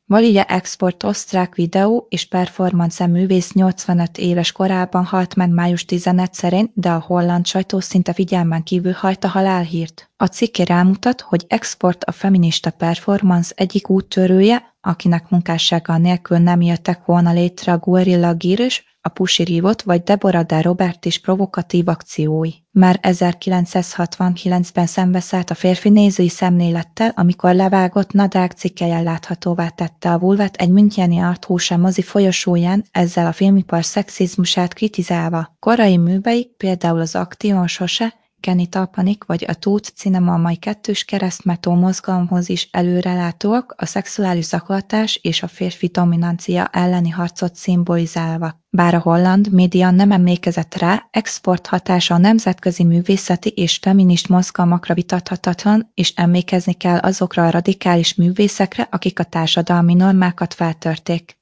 Valia Export osztrák videó és performance művész 85 éves korában halt meg május 11-én, de a holland sajtó szinte figyelmen kívül hagyta halálhírt. A cikke rámutat, hogy Export a feminista performance egyik úttörője, akinek munkássága nélkül nem jöttek volna létre a Guerilla Gear, a Pussy Riot vagy Deborah de Robert is provokatív akciói. Már 1969-ben szembeszállt a férfi nézői szemlélettel, amikor levágott nadrág cikkelyen láthatóvá tette a vulvát egy müncheni Arthur mozi folyosóján, ezzel a filmipar szexizmusát kritizálva. Korai műveik, például az Action Sose, Genital Panic vagy a Tooth Cinema mai kettős keresztmetó mozgalomhoz is előrelátóak, a szexuális zaklatás és a férfi dominancia elleni harcot szimbolizálva. Bár a holland média nem emlékezett rá, Export hatása a nemzetközi művészeti és feminist mozgalmakra vitathatatlan, és emlékezni kell azokra a radikális művészekre, akik a társadalmi normákat feltörték.